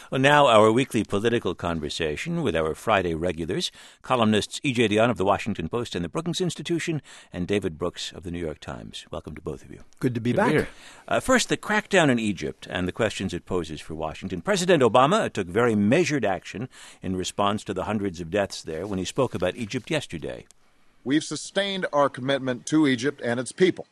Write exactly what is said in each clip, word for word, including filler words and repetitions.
Well, now our weekly political conversation with our Friday regulars, columnists E J Dionne of the Washington Post and the Brookings Institution, and David Brooks of the New York Times. Welcome to both of you. Good to be Good back. To uh, first, the crackdown in Egypt and the questions it poses for Washington. President Obama took very measured action in response to the hundreds of deaths there when he spoke about Egypt yesterday. We've sustained our commitment to Egypt and its people.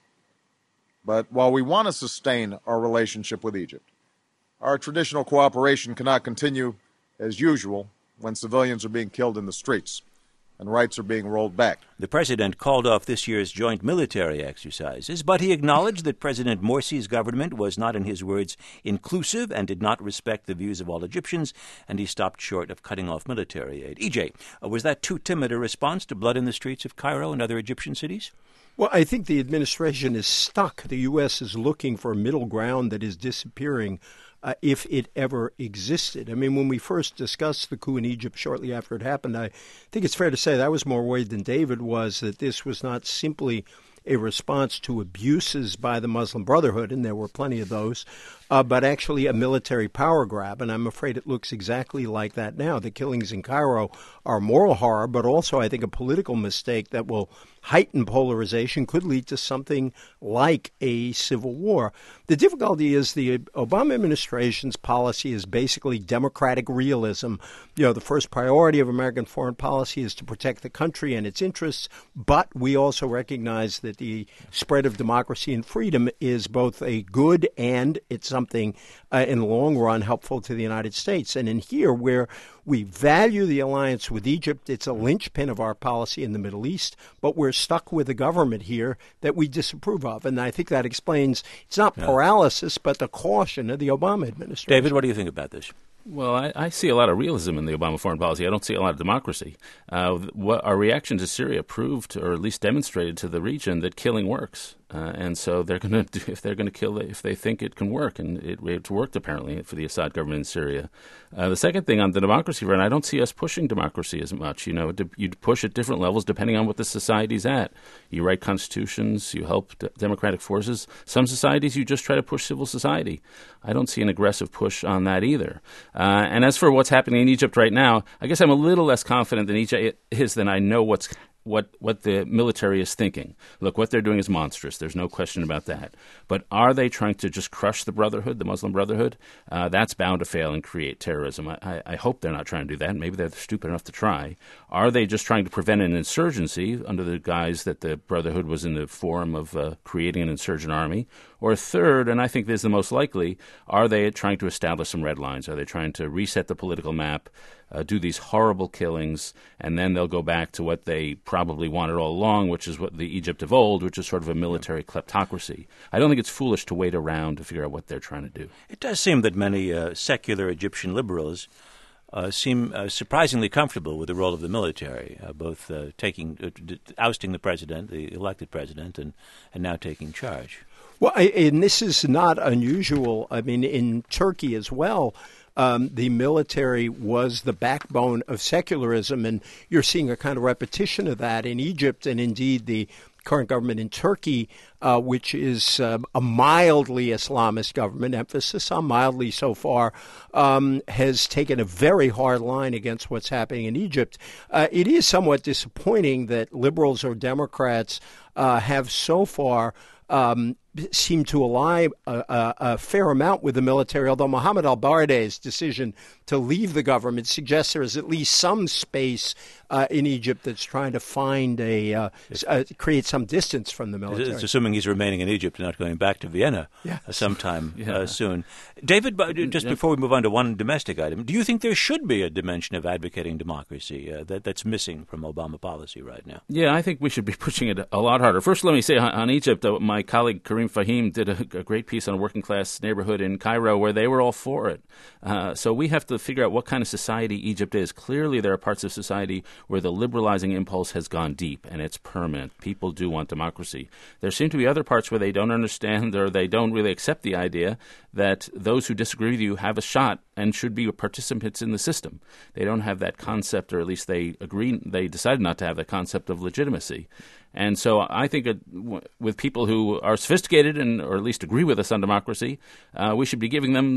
But while we want to sustain our relationship with Egypt, our traditional cooperation cannot continue as usual when civilians are being killed in the streets and rights are being rolled back. The president called off this year's joint military exercises, but he acknowledged that President Morsi's government was not, in his words, inclusive and did not respect the views of all Egyptians, and he stopped short of cutting off military aid. E J, uh, was that too timid a response to blood in the streets of Cairo and other Egyptian cities? Well, I think the administration is stuck. The U S is looking for a middle ground that is disappearing uh, if it ever existed. I mean, when we first discussed the coup in Egypt shortly after it happened, I think it's fair to say that I was more worried than David was that this was not simply a response to abuses by the Muslim Brotherhood, and there were plenty of those, uh, but actually a military power grab. And I'm afraid it looks exactly like that now. The killings in Cairo are a moral horror, but also, I think, a political mistake that will heighten polarization, could lead to something like a civil war. The difficulty is the Obama administration's policy is basically democratic realism. You know, the first priority of American foreign policy is to protect the country and its interests, but we also recognize that the spread of democracy and freedom is both a good and it's something uh, in the long run helpful to the United States. And in here, where we value the alliance with Egypt, it's a linchpin of our policy in the Middle East, but we're stuck with a government here that we disapprove of. And I think that explains, it's not Yeah. paralysis, but the caution of the Obama administration. David, what do you think about this? Well, I, I see a lot of realism in the Obama foreign policy. I don't see a lot of democracy. Uh, what our reaction to Syria proved, or at least demonstrated to the region, that killing works. Uh, and so they're going to, if they're going to kill, if they think it can work, and it, it worked apparently for the Assad government in Syria. Uh, the second thing on the democracy front, I don't see us pushing democracy as much. You know, you push at different levels depending on what the society's at. You write constitutions, you help d- democratic forces. Some societies, you just try to push civil society. I don't see an aggressive push on that either. Uh, and as for what's happening in Egypt right now, I guess I'm a little less confident than Egypt is than I know what's what what the military is thinking. Look, what they're doing is monstrous. There's no question about that. But are they trying to just crush the Brotherhood, the Muslim Brotherhood? Uh, that's bound to fail and create terrorism. I, I, I hope they're not trying to do that. Maybe they're stupid enough to try. Are they just trying to prevent an insurgency under the guise that the Brotherhood was in the form of uh, creating an insurgent army? Or third, and I think this is the most likely, are they trying to establish some red lines? Are they trying to reset the political map, uh, do these horrible killings, and then they'll go back to what they probably wanted all along, which is what the Egypt of old, which is sort of a military kleptocracy. I don't think it's foolish to wait around to figure out what they're trying to do. It does seem that many uh, secular Egyptian liberals uh, seem uh, surprisingly comfortable with the role of the military, uh, both uh, taking uh, d- ousting the president, the elected president, and, and now taking charge. Well, I, and this is not unusual. I mean, in Turkey as well, um, the military was the backbone of secularism, and you're seeing a kind of repetition of that in Egypt, and indeed the current government in Turkey, uh, which is uh, a mildly Islamist government, emphasis on mildly so far, um, has taken a very hard line against what's happening in Egypt. Uh, it is somewhat disappointing that liberals or Democrats uh, have so far Um, seem to ally a, a, a fair amount with the military, although Mohammed al-Baradei's decision to leave the government suggests there is at least some space uh, in Egypt that's trying to find a, uh, uh, create some distance from the military. It's assuming he's remaining in Egypt and not going back to Vienna yeah. uh, sometime yeah. uh, soon. David, just before we move on to one domestic item, do you think there should be a dimension of advocating democracy uh, that, that's missing from Obama policy right now? Yeah, I think we should be pushing it a lot harder. First, let me say on, on Egypt, uh, my colleague Karim Fahim did a, a great piece on a working-class neighborhood in Cairo where they were all for it. Uh, so we have to figure out what kind of society Egypt is. Clearly, there are parts of society where the liberalizing impulse has gone deep, and it's permanent. People do want democracy. There seem to be other parts where they don't understand or they don't really accept the idea that those who disagree with you have a shot and should be participants in the system. They don't have that concept, or at least they agree, they decided not to have that concept of legitimacy. And so I think it, w- with people who are sophisticated and or at least agree with us on democracy, uh, we should be giving them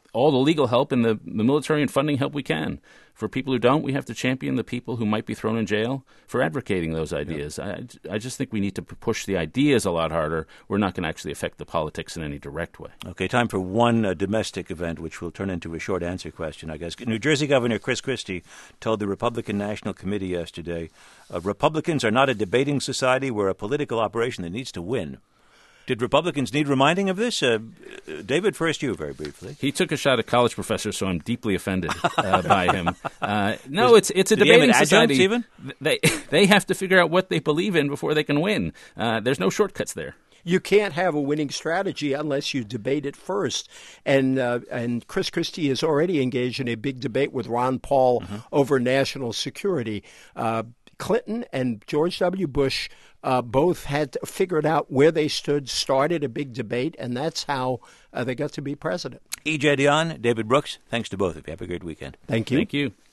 all the legal help and the, the military and funding help we can. For people who don't, we have to champion the people who might be thrown in jail for advocating those ideas. Yeah. I, I just think we need to push the ideas a lot harder. We're not going to actually affect the politics in any direct way. Okay, time for one uh, domestic event, which will turn into a short answer question, I guess. New Jersey Governor Chris Christie told the Republican National Committee yesterday, uh, Republicans are not a debating society. We're a political operation that needs to win. Did Republicans need reminding of this? Uh, David, first you, very briefly. He took a shot at college professors, so I'm deeply offended uh, by him. Uh, no, it's it's a Did he have debating an adjunct society. Even? They they have to figure out what they believe in before they can win. Uh, there's no shortcuts there. You can't have a winning strategy unless you debate it first. And uh, and Chris Christie is already engaged in a big debate with Ron Paul mm-hmm. over national security. Uh, Clinton and George W. Bush uh, both had figured out where they stood, started a big debate, and that's how uh, they got to be president. E J Dionne, David Brooks, thanks to both of you. Have a great weekend. Thank you. Thank you.